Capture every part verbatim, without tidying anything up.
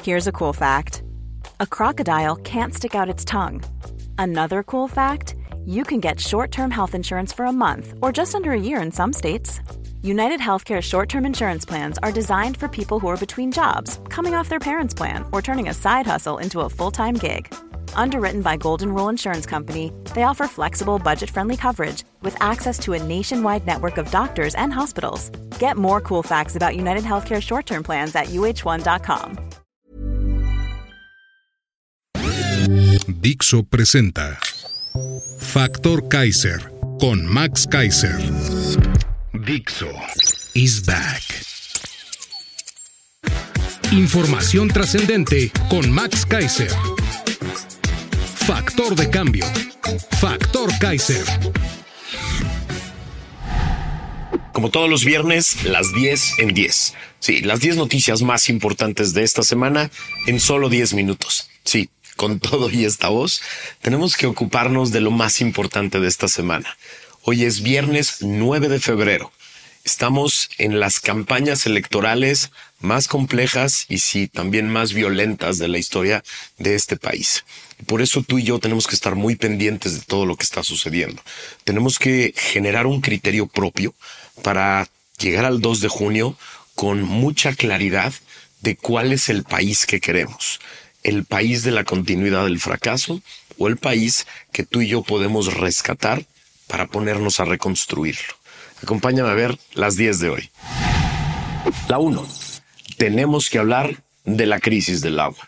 Here's a cool fact. A crocodile can't stick out its tongue. Another cool fact, you can get short-term health insurance for a month or just under a year in some states. United Healthcare short-term insurance plans are designed for people who are between jobs, coming off their parents' plan, or turning a side hustle into a full-time gig. Underwritten by Golden Rule Insurance Company, they offer flexible, budget-friendly coverage with access to a nationwide network of doctors and hospitals. Get more cool facts about United Healthcare short-term plans at U H one dot com. Dixo presenta Factor Kaiser con Max Kaiser. Dixo is back. Información trascendente con Max Kaiser. Factor de cambio. Factor Kaiser. Como todos los viernes, las diez en diez. Sí, las diez noticias más importantes de esta semana en solo diez minutos. Sí, con todo y esta voz, tenemos que ocuparnos de lo más importante de esta semana. Hoy es viernes nueve de febrero. Estamos en las campañas electorales más complejas y sí, también más violentas de la historia de este país. Por eso tú y yo tenemos que estar muy pendientes de todo lo que está sucediendo. Tenemos que generar un criterio propio para llegar al dos de junio con mucha claridad de cuál es el país que queremos. ¿El país de la continuidad del fracaso o el país que tú y yo podemos rescatar para ponernos a reconstruirlo? Acompáñame a ver las diez de hoy. La uno. Tenemos que hablar de la crisis del agua.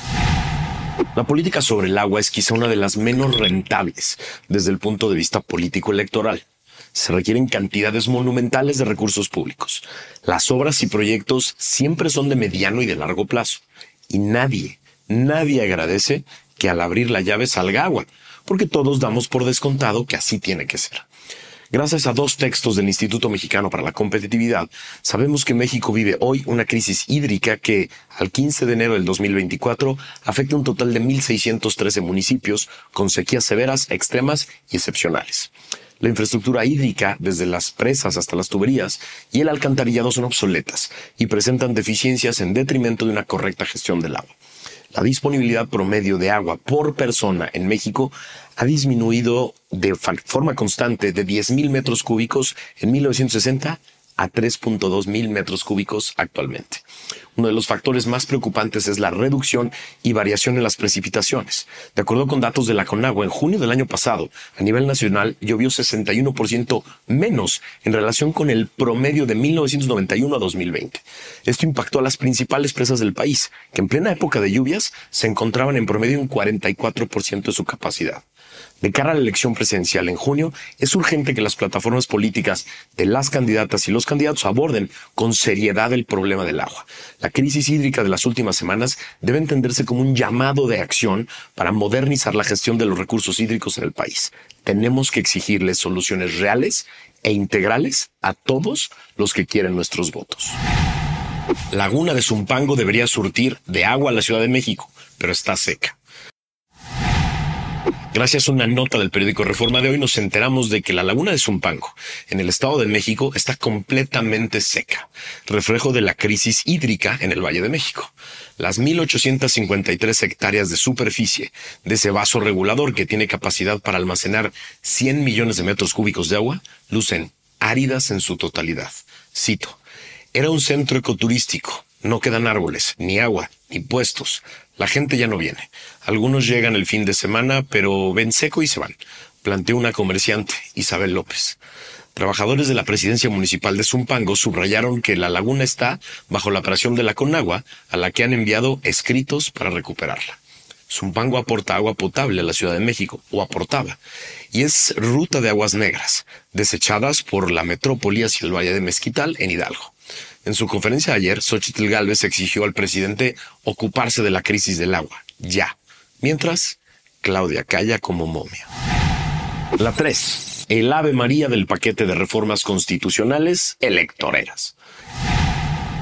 La política sobre el agua es quizá una de las menos rentables desde el punto de vista político-electoral. Se requieren cantidades monumentales de recursos públicos. Las obras y proyectos siempre son de mediano y de largo plazo. Y nadie, nadie agradece que al abrir la llave salga agua, porque todos damos por descontado que así tiene que ser. Gracias a dos textos del Instituto Mexicano para la Competitividad, sabemos que México vive hoy una crisis hídrica que, al quince de enero del dos mil veinticuatro, afecta un total de mil seiscientos trece municipios con sequías severas, extremas y excepcionales. La infraestructura hídrica, desde las presas hasta las tuberías y el alcantarillado, son obsoletas y presentan deficiencias en detrimento de una correcta gestión del agua. La disponibilidad promedio de agua por persona en México ha disminuido de forma constante de diez mil metros cúbicos en mil novecientos sesenta a tres punto dos mil metros cúbicos actualmente. Uno de los factores más preocupantes es la reducción y variación en las precipitaciones. De acuerdo con datos de la Conagua, en junio del año pasado, a nivel nacional, llovió sesenta y uno por ciento menos en relación con el promedio de mil novecientos noventa y uno a dos mil veinte. Esto impactó a las principales presas del país, que en plena época de lluvias se encontraban en promedio en cuarenta y cuatro por ciento de su capacidad. De cara a la elección presidencial en junio, es urgente que las plataformas políticas de las candidatas y los candidatos aborden con seriedad el problema del agua. La crisis hídrica de las últimas semanas debe entenderse como un llamado de acción para modernizar la gestión de los recursos hídricos en el país. Tenemos que exigirles soluciones reales e integrales a todos los que quieren nuestros votos. Laguna de Zumpango debería surtir de agua a la Ciudad de México, pero está seca. Gracias a una nota del periódico Reforma de hoy nos enteramos de que la laguna de Zumpango, en el Estado de México, está completamente seca, reflejo de la crisis hídrica en el Valle de México. Las mil ochocientas cincuenta y tres hectáreas de superficie de ese vaso regulador, que tiene capacidad para almacenar cien millones de metros cúbicos de agua, lucen áridas en su totalidad. Cito: era un centro ecoturístico. No quedan árboles, ni agua, ni puestos. La gente ya no viene. Algunos llegan el fin de semana, pero ven seco y se van, planteó una comerciante, Isabel López. Trabajadores de la presidencia municipal de Zumpango subrayaron que la laguna está bajo la operación de la Conagua, a la que han enviado escritos para recuperarla. Zumpango aporta agua potable a la Ciudad de México, o aportaba, y es ruta de aguas negras, desechadas por la metrópoli hacia el Valle de Mezquital, en Hidalgo. En su conferencia de ayer, Xóchitl Gálvez exigió al presidente ocuparse de la crisis del agua, ya. Mientras, Claudia calla como momia. La tres. El Ave María del paquete de reformas constitucionales electoreras.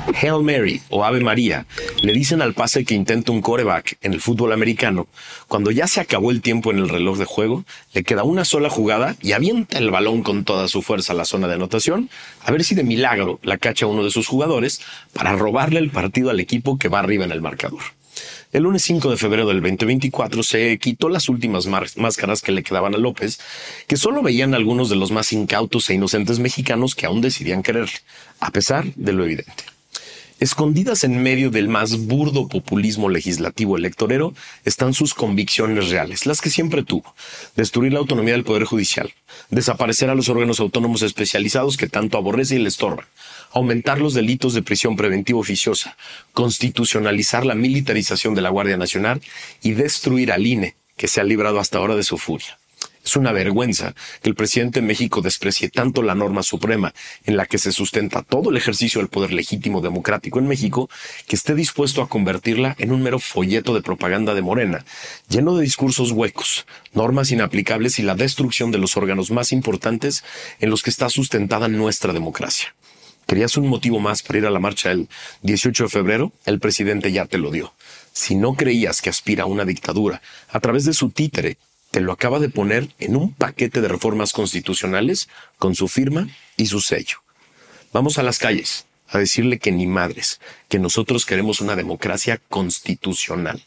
Hail Mary o Ave María le dicen al pase que intenta un quarterback en el fútbol americano. Cuando ya se acabó el tiempo en el reloj de juego, le queda una sola jugada y avienta el balón con toda su fuerza a la zona de anotación, a ver si de milagro la cacha uno de sus jugadores para robarle el partido al equipo que va arriba en el marcador. El lunes cinco de febrero del veinte veinticuatro se quitó las últimas máscaras que le quedaban a López, que solo veían algunos de los más incautos e inocentes mexicanos que aún decidían quererle, a pesar de lo evidente. Escondidas en medio del más burdo populismo legislativo electorero están sus convicciones reales, las que siempre tuvo: destruir la autonomía del Poder Judicial, desaparecer a los órganos autónomos especializados que tanto aborrece y le estorban, aumentar los delitos de prisión preventiva oficiosa, constitucionalizar la militarización de la Guardia Nacional y destruir al I N E, que se ha librado hasta ahora de su furia. Es una vergüenza que el presidente de México desprecie tanto la norma suprema en la que se sustenta todo el ejercicio del poder legítimo democrático en México, que esté dispuesto a convertirla en un mero folleto de propaganda de Morena, lleno de discursos huecos, normas inaplicables y la destrucción de los órganos más importantes en los que está sustentada nuestra democracia. ¿Querías un motivo más para ir a la marcha el dieciocho de febrero? El presidente ya te lo dio. Si no creías que aspira a una dictadura a través de su títere, te lo acaba de poner en un paquete de reformas constitucionales con su firma y su sello. Vamos a las calles a decirle que ni madres, que nosotros queremos una democracia constitucional.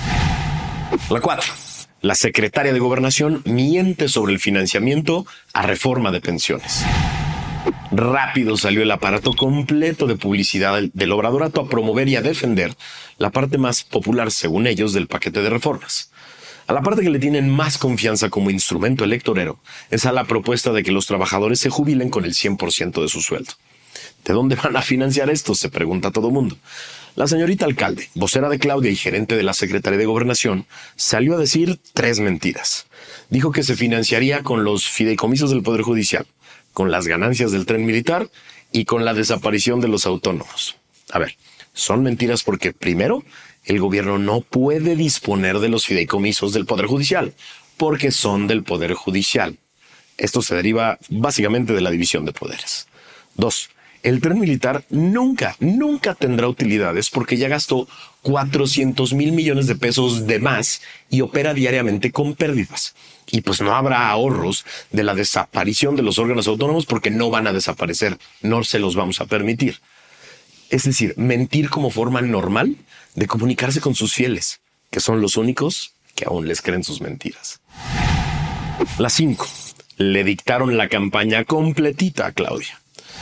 La cuatro. La secretaria de Gobernación miente sobre el financiamiento a reforma de pensiones. Rápido salió el aparato completo de publicidad del obradorato a promover y a defender la parte más popular, según ellos, del paquete de reformas. A la parte que le tienen más confianza como instrumento electorero es a la propuesta de que los trabajadores se jubilen con el cien por ciento de su sueldo. ¿De dónde van a financiar esto?, se pregunta todo mundo. La señorita alcalde, vocera de Claudia y gerente de la Secretaría de Gobernación, salió a decir tres mentiras. Dijo que se financiaría con los fideicomisos del Poder Judicial, con las ganancias del tren militar y con la desaparición de los autónomos. A ver, son mentiras porque, primero, el gobierno no puede disponer de los fideicomisos del Poder Judicial, porque son del Poder Judicial. Esto se deriva básicamente de la división de poderes. Dos, el tren militar nunca, nunca tendrá utilidades porque ya gastó cuatrocientos mil millones de pesos de más y opera diariamente con pérdidas. Y pues no habrá ahorros de la desaparición de los órganos autónomos porque no van a desaparecer, no se los vamos a permitir. Es decir, mentir como forma normal de comunicarse con sus fieles, que son los únicos que aún les creen sus mentiras. La cinco. Le dictaron la campaña completita a Claudia.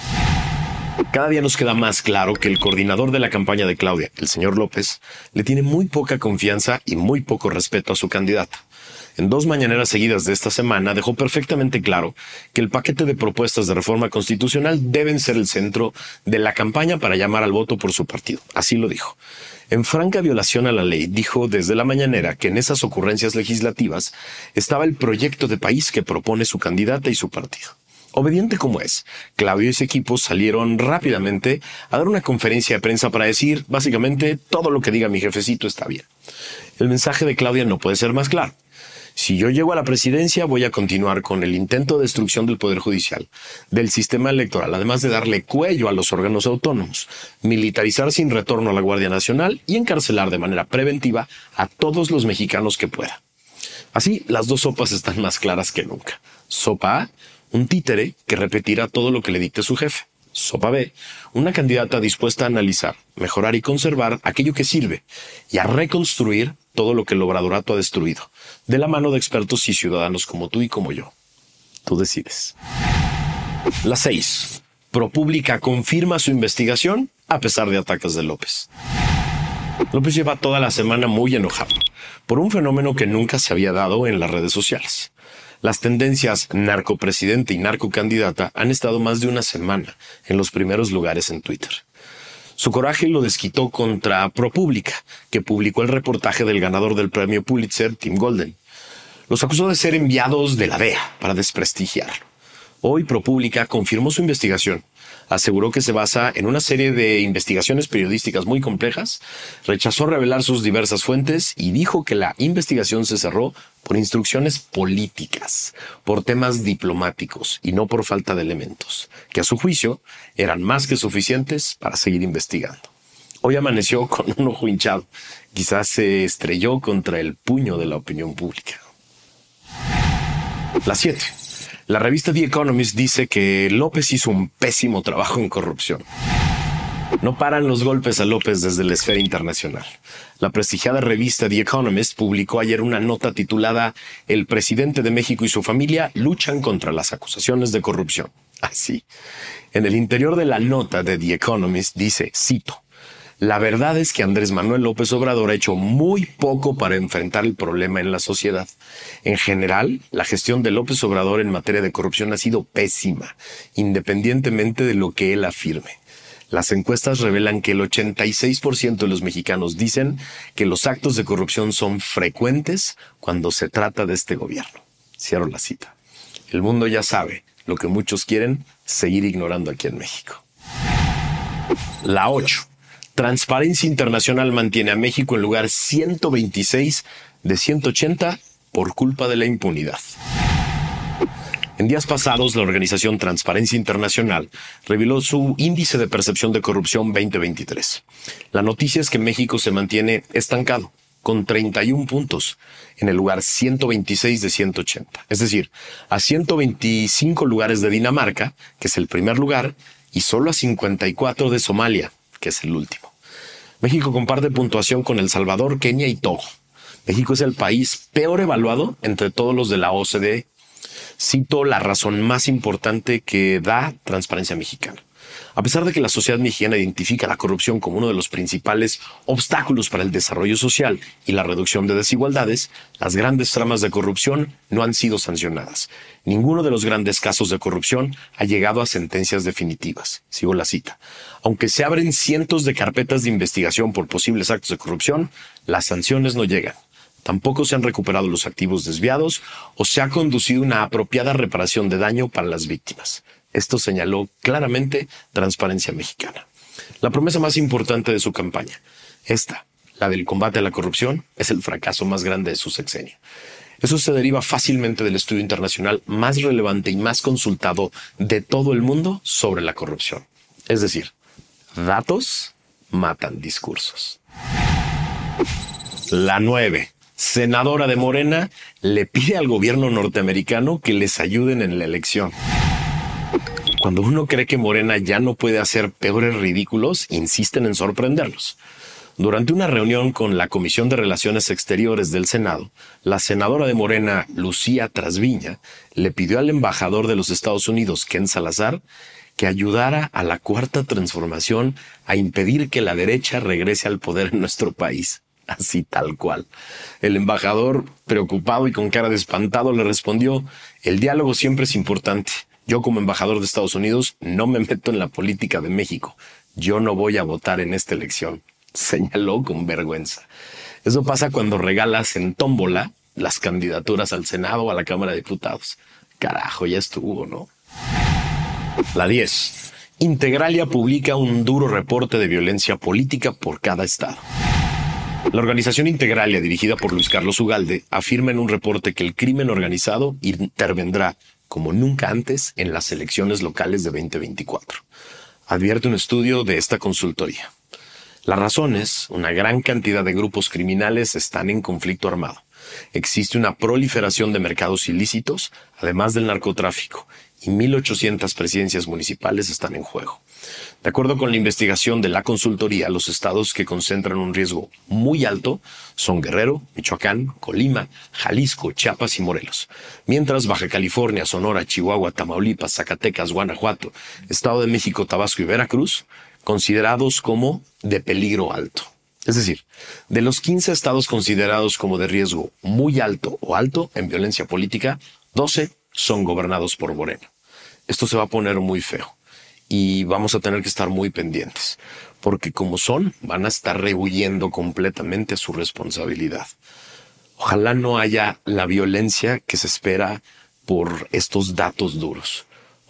Cada día nos queda más claro que el coordinador de la campaña de Claudia, el señor López, le tiene muy poca confianza y muy poco respeto a su candidata. En dos mañaneras seguidas de esta semana dejó perfectamente claro que el paquete de propuestas de reforma constitucional deben ser el centro de la campaña para llamar al voto por su partido. Así lo dijo. En franca violación a la ley, dijo desde la mañanera que en esas ocurrencias legislativas estaba el proyecto de país que propone su candidata y su partido. Obediente como es, Claudio y su equipo salieron rápidamente a dar una conferencia de prensa para decir, básicamente, todo lo que diga mi jefecito está bien. El mensaje de Claudia no puede ser más claro. Si yo llego a la presidencia, voy a continuar con el intento de destrucción del Poder Judicial, del sistema electoral, además de darle cuello a los órganos autónomos, militarizar sin retorno a la Guardia Nacional y encarcelar de manera preventiva a todos los mexicanos que pueda. Así, las dos sopas están más claras que nunca. Sopa A, un títere que repetirá todo lo que le dicte su jefe. Sopa B, una candidata dispuesta a analizar, mejorar y conservar aquello que sirve y a reconstruir todo lo que el obradorato ha destruido, de la mano de expertos y ciudadanos como tú y como yo. Tú decides. La seis. ProPublica confirma su investigación a pesar de ataques de López. López lleva toda la semana muy enojado por un fenómeno que nunca se había dado en las redes sociales. Las tendencias narcopresidente y narcocandidata han estado más de una semana en los primeros lugares en Twitter. Su coraje lo desquitó contra ProPublica, que publicó el reportaje del ganador del premio Pulitzer, Tim Golden. Los acusó de ser enviados de la D E A para desprestigiarlo. Hoy ProPublica confirmó su investigación, aseguró que se basa en una serie de investigaciones periodísticas muy complejas, rechazó revelar sus diversas fuentes y dijo que la investigación se cerró por instrucciones políticas, por temas diplomáticos y no por falta de elementos, que a su juicio eran más que suficientes para seguir investigando. Hoy amaneció con un ojo hinchado. Quizás se estrelló contra el puño de la opinión pública. La siete. La revista The Economist dice que López hizo un pésimo trabajo en corrupción. No paran los golpes a López desde la esfera internacional. La prestigiada revista The Economist publicó ayer una nota titulada «El presidente de México y su familia luchan contra las acusaciones de corrupción». Así. En el interior de la nota de The Economist dice, cito, «La verdad es que Andrés Manuel López Obrador ha hecho muy poco para enfrentar el problema en la sociedad. En general, la gestión de López Obrador en materia de corrupción ha sido pésima, independientemente de lo que él afirme. Las encuestas revelan que el ochenta y seis por ciento de los mexicanos dicen que los actos de corrupción son frecuentes cuando se trata de este gobierno». Cierro la cita. El mundo ya sabe lo que muchos quieren seguir ignorando aquí en México. La ocho. Transparencia Internacional mantiene a México en lugar ciento veintiséis de ciento ochenta por culpa de la impunidad. En días pasados, la organización Transparencia Internacional reveló su índice de percepción de corrupción veinte veintitrés. La noticia es que México se mantiene estancado, con treinta y un puntos, en el lugar ciento veintiséis de ciento ochenta. Es decir, a ciento veinticinco lugares de Dinamarca, que es el primer lugar, y solo a cincuenta y cuatro de Somalia, que es el último. México comparte puntuación con El Salvador, Kenia y Togo. México es el país peor evaluado entre todos los de la O C D E. Cito la razón más importante que da Transparencia Mexicana. A pesar de que la sociedad mexicana identifica la corrupción como uno de los principales obstáculos para el desarrollo social y la reducción de desigualdades, las grandes tramas de corrupción no han sido sancionadas. Ninguno de los grandes casos de corrupción ha llegado a sentencias definitivas. Sigo la cita. Aunque se abren cientos de carpetas de investigación por posibles actos de corrupción, las sanciones no llegan. Tampoco se han recuperado los activos desviados o se ha conducido una apropiada reparación de daño para las víctimas. Esto señaló claramente Transparencia Mexicana. La promesa más importante de su campaña, esta, la del combate a la corrupción, es el fracaso más grande de su sexenio. Eso se deriva fácilmente del estudio internacional más relevante y más consultado de todo el mundo sobre la corrupción. Es decir, datos matan discursos. La nueve. Senadora de Morena le pide al gobierno norteamericano que les ayuden en la elección. Cuando uno cree que Morena ya no puede hacer peores ridículos, insisten en sorprenderlos. Durante una reunión con la Comisión de Relaciones Exteriores del Senado, la senadora de Morena, Lucía Trasviña, le pidió al embajador de los Estados Unidos, Ken Salazar, que ayudara a la Cuarta Transformación a impedir que la derecha regrese al poder en nuestro país. Así tal cual. El embajador, preocupado y con cara de espantado, le respondió: el diálogo siempre es importante. Yo, como embajador de Estados Unidos, no me meto en la política de México. Yo no voy a votar en esta elección, señaló con vergüenza. Eso pasa cuando regalas en tómbola las candidaturas al Senado o a la Cámara de Diputados. Carajo, ya estuvo, ¿no? La diez. Integralia publica un duro reporte de violencia política por cada estado. La organización Integralia, dirigida por Luis Carlos Ugalde, afirma en un reporte que el crimen organizado intervendrá como nunca antes en las elecciones locales de veinte veinticuatro. Advierte un estudio de esta consultoría. La razón es, una gran cantidad de grupos criminales están en conflicto armado. Existe una proliferación de mercados ilícitos, además del narcotráfico, y mil ochocientas presidencias municipales están en juego. De acuerdo con la investigación de la consultoría, los estados que concentran un riesgo muy alto son Guerrero, Michoacán, Colima, Jalisco, Chiapas y Morelos. Mientras Baja California, Sonora, Chihuahua, Tamaulipas, Zacatecas, Guanajuato, Estado de México, Tabasco y Veracruz, considerados como de peligro alto. Es decir, de los quince estados considerados como de riesgo muy alto o alto en violencia política, doce son gobernados por Morena. Esto se va a poner muy feo. Y vamos a tener que estar muy pendientes, porque como son, van a estar rehuyendo completamente a su responsabilidad. Ojalá no haya la violencia que se espera por estos datos duros.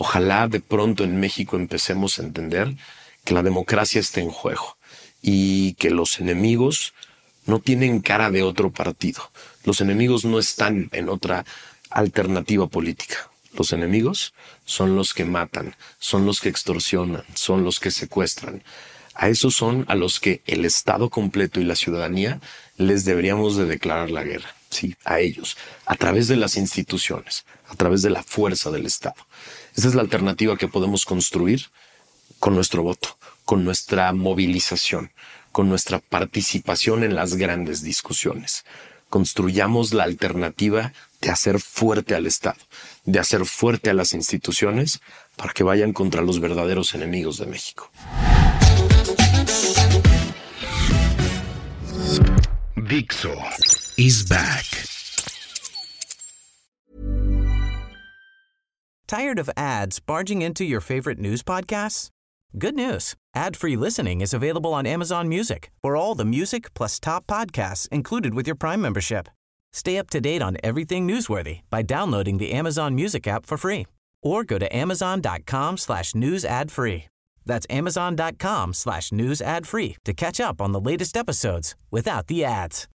Ojalá de pronto en México empecemos a entender que la democracia está en juego y que los enemigos no tienen cara de otro partido. Los enemigos no están en otra alternativa política. Los enemigos son los que matan, son los que extorsionan, son los que secuestran. A esos son a los que el Estado completo y la ciudadanía les deberíamos de declarar la guerra. Sí, a ellos, a través de las instituciones, a través de la fuerza del Estado. Esa es la alternativa que podemos construir con nuestro voto, con nuestra movilización, con nuestra participación en las grandes discusiones. Construyamos la alternativa de hacer fuerte al Estado, de hacer fuerte a las instituciones para que vayan contra los verdaderos enemigos de México. Dixo is back. Tired of ads barging into your favorite news podcasts? Good news. Ad-free listening is available on Amazon Music for all the music plus top podcasts included with your Prime membership. Stay up to date on everything newsworthy by downloading the Amazon Music app for free or go to amazon.com slash news ad free. That's amazon.com slash news ad free to catch up on the latest episodes without the ads.